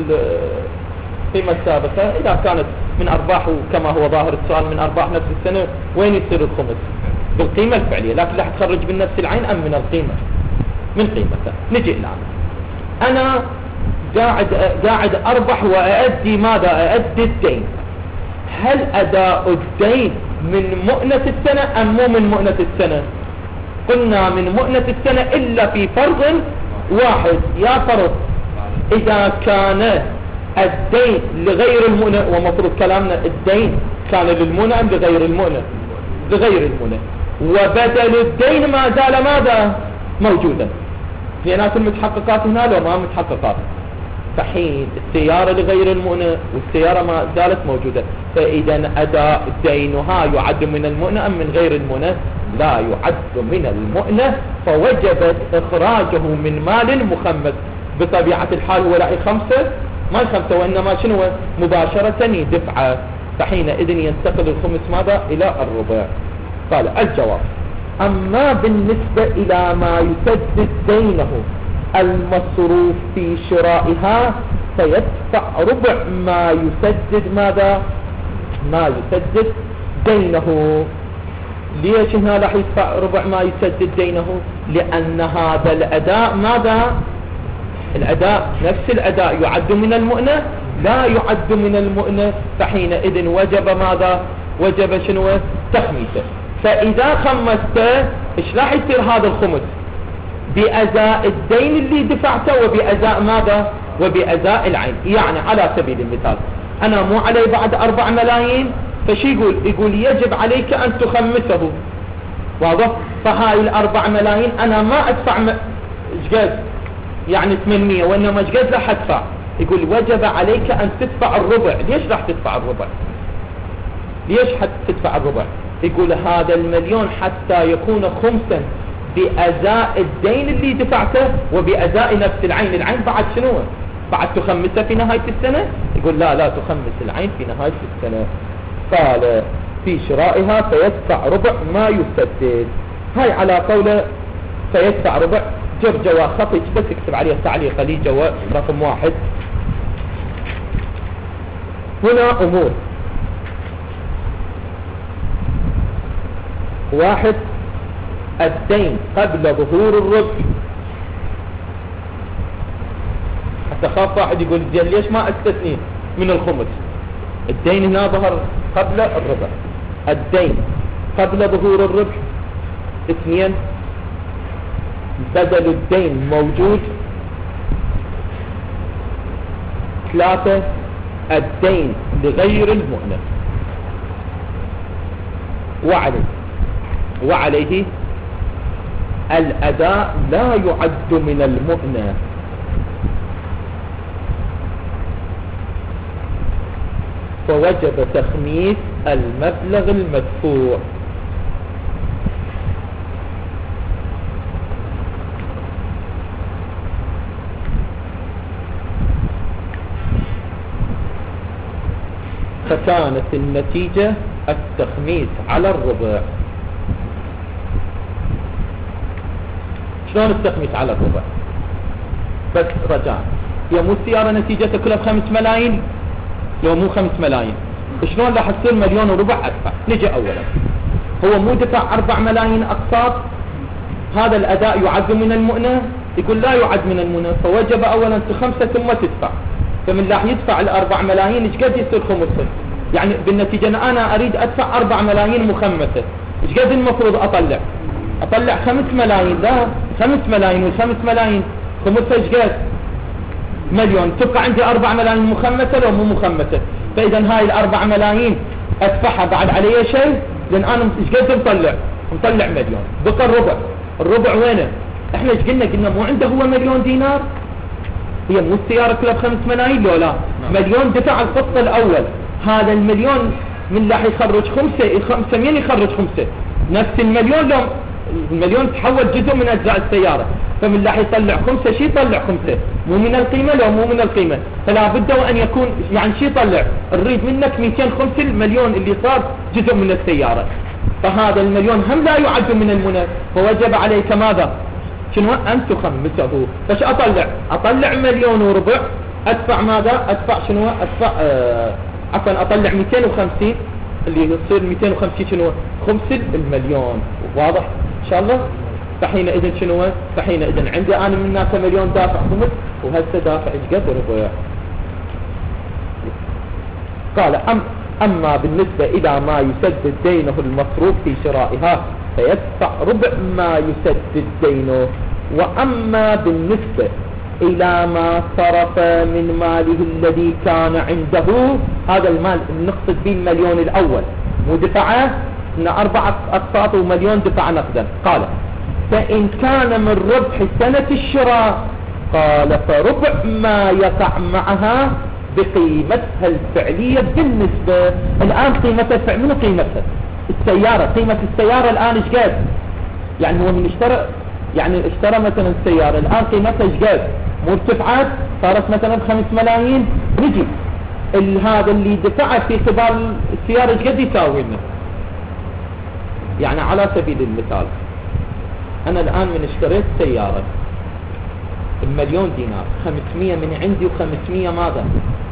بالقيمة السابقة. إذا كانت من أرباحه كما هو ظاهر السؤال من أرباح نفس السنة، وين يصير الخمس؟ بالقيمة الفعلية، لكن راح تخرج من نفس العين أم من القيمة؟ من قيمتها. نجي الآن أنا قاعد قاعد أربح وأؤدي ماذا؟ أؤدي الدين. هل أداء الدين من مؤنة السنة أم مو من مؤنة السنة؟ قلنا من مؤنة السنة إلا في فرض واحد. يا فرض إذا كان الدين لغير المؤنة، ومفروض كلامنا الدين كان للمؤنة أم لغير المؤنة؟ لغير المؤنة، وبدل الدين ما زال ماذا؟ موجودا. لأنات المتحققات هنا لو ما متحققات، فحين السيارة لغير المؤنة والسيارة ما زالت موجودة، فإذا أداء دينها يعد من المؤنة أم من غير المؤنة؟ لا يعد من المؤنة، فوجب إخراجه من مال مخمس. بطبيعة الحال هو لا خمسة ما خمسة، وإنما شنو مباشرة يدفع، فحينئذ ينتقل الخمس ماذا؟ إلى الربع. قال الجواب: أما بالنسبة إلى ما يسدد دينه المصروف في شرائها فيدفع ربع ما يسدد ماذا؟ ما يسدد دينه. ليش هنا راح يدفع ربع ما يسدد دينه؟ لأن هذا الأداء ماذا؟ الأداء نفس الأداء يعد من المؤنة؟ لا يعد من المؤنة، فحينئذ وجب ماذا؟ وجب شنو؟ تخميسه. فإذا خمسته إيش راح يصير هذا الخمس؟ بأزاء الدين اللي دفعته وبأزاء ماذا؟ وبأزاء العين. يعني على سبيل المثال أنا مو علي بعد أربع ملايين، فشي يقول؟ يقول يجب عليك أن تخمسه، واضح؟ فهاي الأربع ملايين أنا ما أدفع م... إشقد يعني ثمانمية، وإنما إشقد راح أدفع؟ يقول وجب عليك أن تدفع الربع. ليش راح تدفع الربع؟ ليش حتى تدفع الربع؟ يقول هذا المليون حتى يكون خمسا بأزاء الدين اللي دفعته وبأزاء نفس العين. العين بعد شنو؟ بعد تخمسه في نهاية السنة؟ يقول لا لا تخمس العين في نهاية السنة. قال في شرائها فيدفع ربع ما يسدد. هاي على قوله فيدفع ربع جر جوا خطي بس اكتب عليه تعليق لي جوا رقم واحد. هنا أمور: واحد، الدين قبل ظهور الربح. حتى خاف واحد يقول زين ليش ما استثني من الخمس؟ الدين هنا ظهر قبل الربح. الدين قبل ظهور الربح. اثنين، بدل الدين موجود. ثلاثة، الدين لغير المؤنة. وعليه وعليه الأداء لا يعد من المؤنة. فوجب تخميس المبلغ المدفوع. فكانت النتيجة التخميس على الربع. شلون التخميس على الربع؟ بس رجاء، يا مو السيارة نتيجتها كلها بخمس ملايين، لو مو خمس ملايين شلون راح تصير مليون وربع أدفع؟ نجي أولا، هو مو دفع أربع ملايين أقساط، هذا الأداء يعد من المؤنة؟ يقول لا يعد من المؤنة، فوجب أولا خمسة ثم تدفع. فمن راح يدفع الأربع ملايين ايش قد يصير خمسة؟ يعني بالنتيجة أنا أريد أدفع أربع ملايين مخمسة، ايش قد المفروض أطلع؟ أطلع خمس ملايين. لا، خمس ملايين والخمس ملايين خمسة ايش قد؟ مليون. تبقى عندي أربع ملايين مخمسة لو مو مخمسة. فإذا هاي الأربع ملايين أدفعها بعد علي شيء، لأن أنا ايش قد مطلع؟ مطلع مليون. بقى الربع. الربع وينه؟ احنا ايش قلنا؟ قلنا مو عنده هو مليون دينار؟ هي مو السيارة كلها بخمس ملايين لو لا؟ مليون دفع القسط الأول، هذا المليون من راح يخرج خمسة، خمسة مين يخرج خمسة؟ نفس المليون. لو المليون تحول جزء من أجزاء السيارة، فمن راح يطلع خمسة شي يطلع خمسة، مو من القيمة لو مو من القيمة، فلا بد أن يكون يعني شي يطلع. نريد منك مئتين خمسة المليون اللي صار جزء من السيارة، فهذا المليون هم لا يعد من المنى، فوجب عليك ماذا؟ شنو؟ أن تخمسه. فش أطلع؟ أطلع مليون وربع، أدفع ماذا؟ أدفع شنو؟ أدفع آه عفوا أطلع مئتين وخمسين اللي يصير مئتين وخمسين شنو؟ خمس المليون. واضح إن شاء الله؟ فحينئذ شنو؟ فحينئذ عندي أنا من هناك مليون دافع خمس، وهسه دافع إيش قد؟ ربع. قال أم أما بالنسبة إلى ما يسدد دينه المصروف في شرائها فيدفع ربع ما يسدد دينه. وأما بالنسبة إلى ما صرف من ماله الذي كان عنده، هذا المال نقصد به المليون الأول، مو دفعه إن أربعة أقساط ومليون دفع نقدا. قال فإن كان من ربح سنة الشراء، قال فربع ما يقع معها بقيمتها الفعلية. بالنسبة الآن قيمتها الفعلية، من قيمتها؟ السيارة. قيمة السيارة الآن ايش قد؟ يعني هو من اشترى، يعني اشترى مثلا السيارة الآن قيمتها ايش قد؟ مو ارتفعت صارت مثلا بخمس ملايين. نجي هذا اللي دفعه في خلال السيارة ايش قد يساوي لنا؟ يعني على سبيل المثال أنا الآن من اشتريت سيارة بمليون دينار، خمسمية من عندي وخمسمية ماذا؟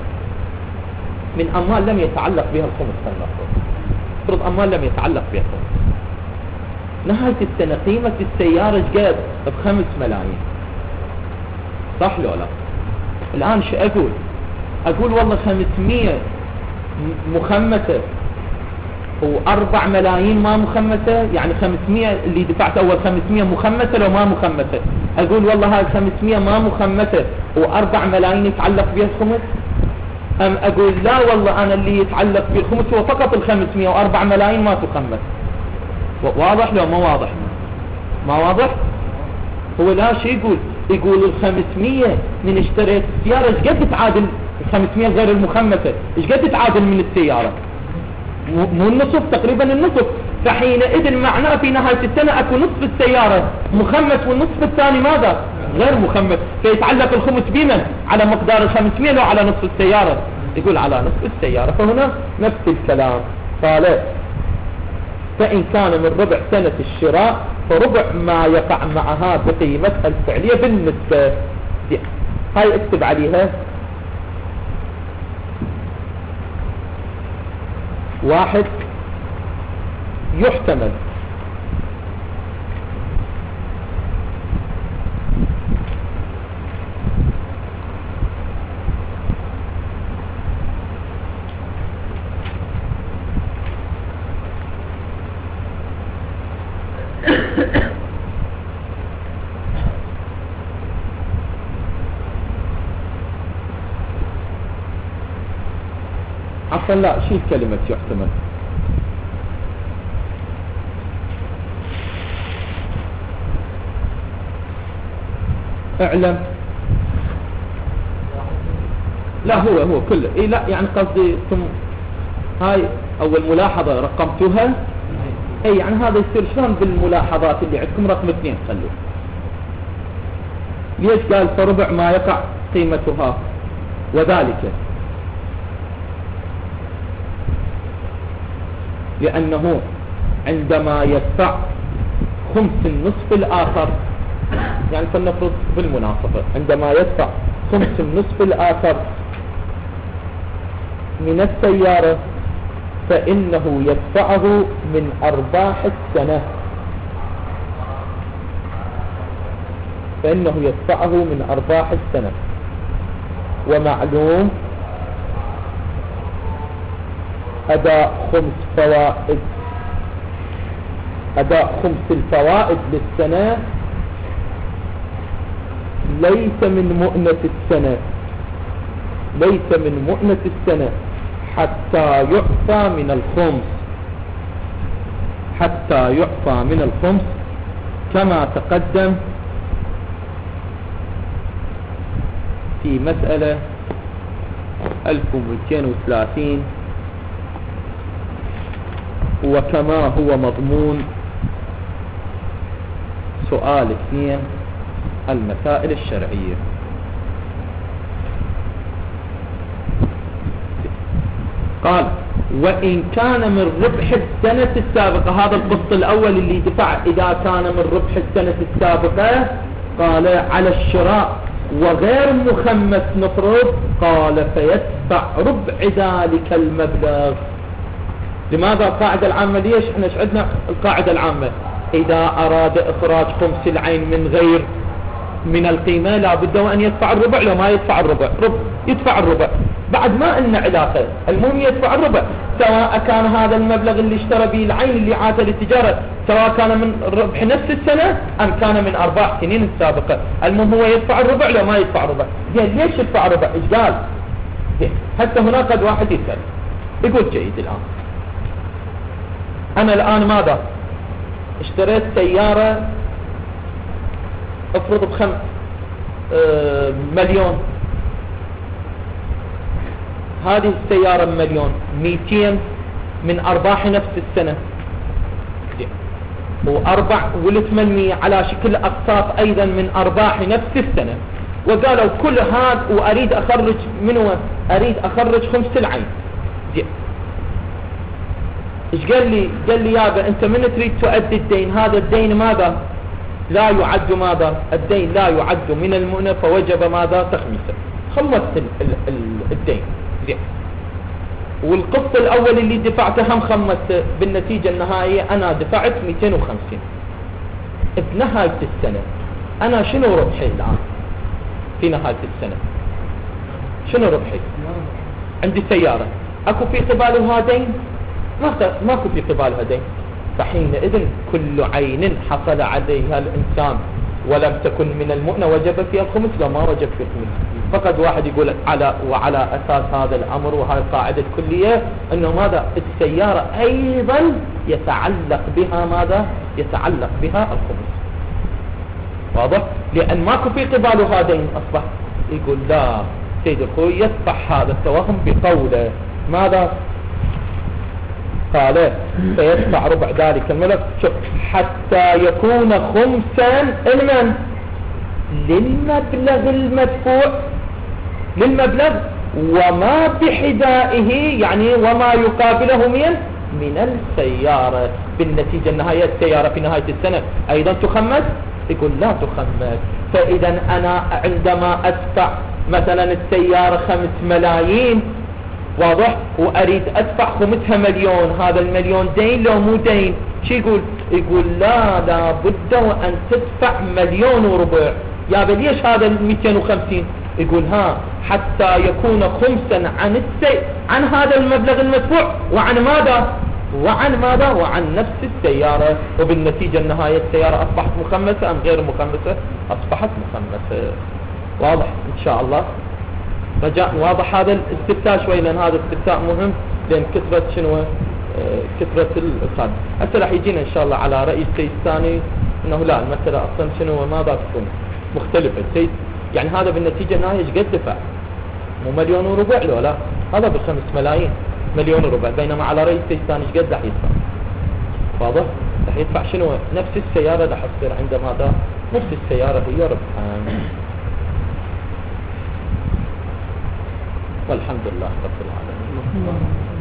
من أموال لم يتعلق بها الخمس. خلنا نفرض أموال لم يتعلق بها الخمس. نهاية السنة قيمة السيارة ايش قد؟ بخمس ملايين، صح لو لا؟ الآن شو أقول؟ أقول والله خمسمية مخمسة وأربع ملايين ما مخمسة، يعني خمسمية اللي دفعت أول خمسمية مخمسة لو ما مخمسة. أقول والله هاي خمسمية ما مخمسة وأربع ملايين يتعلق بها الخمس، أم أقول لا والله أنا اللي يتعلق بها الخمس هو فقط الخمسمية وأربع ملايين ما تخمس. واضح لو ما واضح؟ ما واضح؟ هو لا شيء يقول، يقول الخمسمية من اشتريت السيارة ايش قد تعادل الخمسمية غير المخمسة؟ ايش قد تعادل من السيارة؟ مو النصف، تقريبا النصف. فحينئذ معناه في نهاية السنة اكو نصف السيارة مخمس والنصف الثاني ماذا؟ غير مخمس، فيتعلق الخمس بمن؟ على مقدار الخمسمية لو على نصف السيارة؟ يقول على نصف السيارة. فهنا نفس الكلام. قال فإن كان من ربع سنة الشراء فربع ما يقع معها بقيمتها الفعلية بالنسبة دي. هاي اكتب عليها واحد يحتمل عفوا لا شيل كلمة يحتمل. اعلم لا هو هو كله اي لا يعني قصدي ثم هاي اول ملاحظة رقمتها اي يعني هذا يصير شلون بالملاحظات اللي عندكم رقم اثنين خلوه. ليش قال فربع ما يقع قيمتها وذلك لأنه عندما يدفع خمس النصف الآخر يعني فلنفرض بالمناسبة عندما يدفع خمس النصف الآخر من السيارة فإنه يدفعه من أرباح السنة فإنه يدفعه من أرباح السنة. ومعلوم أداء خمس فوائد أداء خمس الفوائد للسنة ليس من مؤنة السنة ليس من مؤنة السنة حتى يعفى من الخمس حتى يعفى من الخمس كما تقدم في مسألة ألف ومئتين وثلاثين وكما هو مضمون سؤال اثنين المسائل الشرعية. قال وإن كان من ربح السنة السابقة هذا القسط الأول اللي دفع إذا كان من ربح السنة السابقة قال على الشراء وغير مخمس نفرض قال فيدفع ربع ذلك المبلغ. لماذا القاعدة العامة؟ ليش احنا ايش عندنا القاعدة العامة؟ إذا أراد إخراج خمس العين من غير من القيمة لا بد وأن يدفع الربع. لو ما يدفع الربع ربع يدفع الربع بعد ما إن علاقة المهم يدفع الربع سواء كان هذا المبلغ اللي اشترى به العين اللي عاد للتجارة سواء كان من ربح نفس السنة أم كان من أرباح سنين السابقة المهم هو يدفع الربع. لو ما يدفع الربع ليش يدفع الربع؟ إيش قال؟ حتى هنا قد واحد يسأل يقول جيد الآن أنا الآن ماذا اشتريت سيارة افرض بخم اه مليون هذه السيارة مليون ميتين من أرباح نفس السنة وأربع والثمانمية على شكل أقساط أيضا من أرباح نفس السنة وقالوا كل هذا وأريد أخرج منه أريد أخرج خمس العين. إيش قال لي؟ قال لي يابا أنت من تريد تؤدي الدين هذا الدين ماذا لا يعد ماذا الدين لا يعد من المؤنة فوجب ماذا تخميسه خلصت الدين زين. والقسط الأول اللي دفعته هم خمسته بالنتيجة النهائية أنا دفعت مئتين وخمسين. بنهاية السنة أنا شنو ربحي الآن في نهاية السنة؟ شنو ربحي؟ عندي سيارة أكو في قبالها دين؟ ماكو في قبالها دين. فحينئذ كل عين حصل عليها الإنسان ولم تكن من المؤنة وجب فيها الخمس وما وجب فيها الخمس. فقد واحد يقول على وعلى أساس هذا الأمر وهذه القاعدة الكلية أنه ماذا السيارة أيضا يتعلق بها ماذا يتعلق بها الخمس. واضح؟ لأن ماكو في قبالها دين أصبح يقول لا سيد الخوي يصبح هذا التوهم بقوله ماذا قال فيدفع ربع ذلك المبلغ حتى يكون خمسا لمن للمبلغ المدفوع للمبلغ وما بحذائه يعني وما يقابله من من السيارة. بالنتيجة النهاية السيارة في نهاية السنة أيضا تخمس، يقول لا تخمس. فإذا أنا عندما أدفع مثلا السيارة خمس ملايين، واضح، وأريد أدفع خمسها مليون، هذا المليون دين لو مو دين؟ شو يقول؟ يقول لا لا بد وأن تدفع مليون وربع. يا ليش هذا المئتين وخمسين؟ يقول ها حتى يكون خمسا عن السي... عن هذا المبلغ المدفوع، وعن ماذا؟ وعن ماذا؟ وعن نفس السيارة. وبالنتيجة النهاية السيارة أصبحت مخمسة أم غير مخمسة؟ أصبحت مخمسة. واضح إن شاء الله؟ رجاء واضح هذا الاستفتاء شوي، لأن هذا استفتاء مهم، لأن كثرة شنو آه كثرة الإرسال. هسه راح يجينا إن شاء الله على رأي السيد الثاني إنه لا، المسألة أصلا شنو ماذا تكون مختلفة. السيد يعني هذا بالنتيجة النهاية ايش قد دفع؟ مو مليون وربع لو لا، هذا بخمس ملايين مليون وربع، بينما على رأي السيد الثاني ايش قد راح يدفع؟ واضح؟ راح يدفع شنو؟ نفس السيارة راح تصير عنده ماذا؟ نفس السيارة هي ربحان. والحمد لله رب العالمين.